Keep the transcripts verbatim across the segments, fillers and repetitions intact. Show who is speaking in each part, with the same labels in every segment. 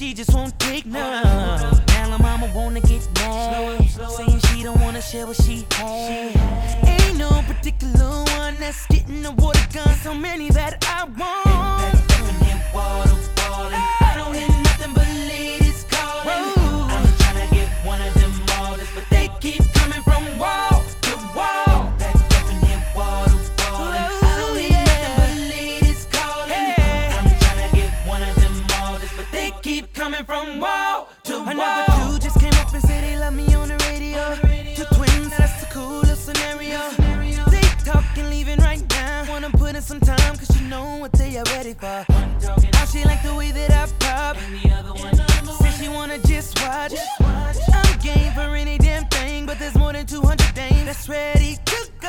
Speaker 1: she just won't take none. Now her mama wanna get mad, saying she don't wanna share what she had. Ain't no particular one that's getting the water gun, so many that I want. Water falling. I don't hear nothing but ladies calling. Whoa. I'm tryna get one of them orders, but they keep coming from wall to wall. That definite water falling. I don't hear nothing but ladies calling. Hey. I'm tryna get one of them orders, but they keep coming from wall to wall. Another dude just came up and said they love me on the radio. Two twins, that's the coolest scenario. They talking, leaving right now. Wanna put in some time, cause you know what they are ready for. How she like the way that I pop. Said she wanna just watch. I'm game for any damn thing, but there's more than two hundred dames that's ready to go.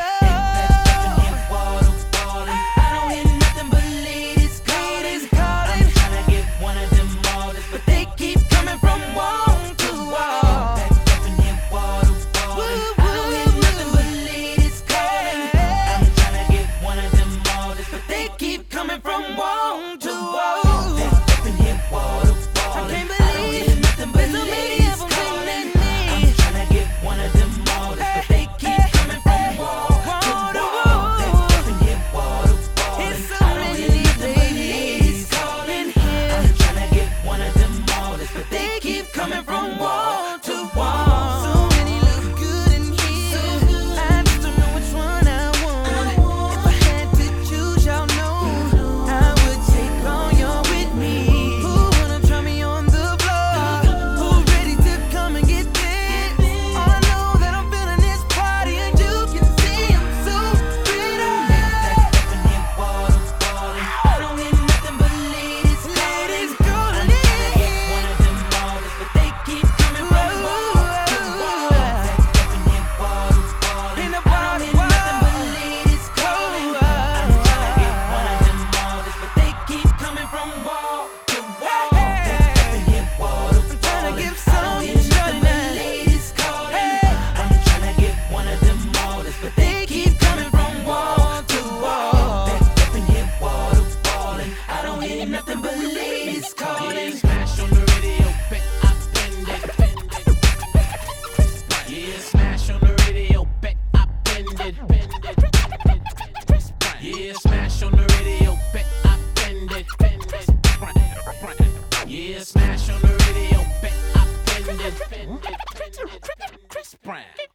Speaker 1: I don't hear nothing but ladies calling. I'm tryna get one of them orders, but they keep coming from wall to wall. I don't hear nothing but ladies calling. I'm tryna get one of them orders, but they keep coming from wall to wall. Coming from wall to wall. So many look good in here. I just don't know which one I want. If I had to choose, y'all know I would take all y'all with me. Who wanna try me on the floor? Who ready to come and get this? I know that I'm feeling this party, and you can see I'm so pretty. That definite water falling. I don't hear nothing but ladies, ladies calling. One of them orders, but they keep coming from wall to wall. That definite water falling. I don't hear nothing but ladies calling. I'm tryna get one of them orders, but they keep coming from wall to wall. That definite water falling. I'm tryna give some shorty now. Ladies calling. I'm tryna get one of them orders, but they keep coming from wall to wall. That definite water falling. I don't hear nothing but ladies calling.
Speaker 2: Smash on the radio, bet I bend it, bend it. Yeah, smash on the radio, bet I bend it, bend it. Yeah, smash on the radio, bet I bend it, bend it. Yeah, smash on the radio, bet I bend it, bend it, bend it. Chris Brown.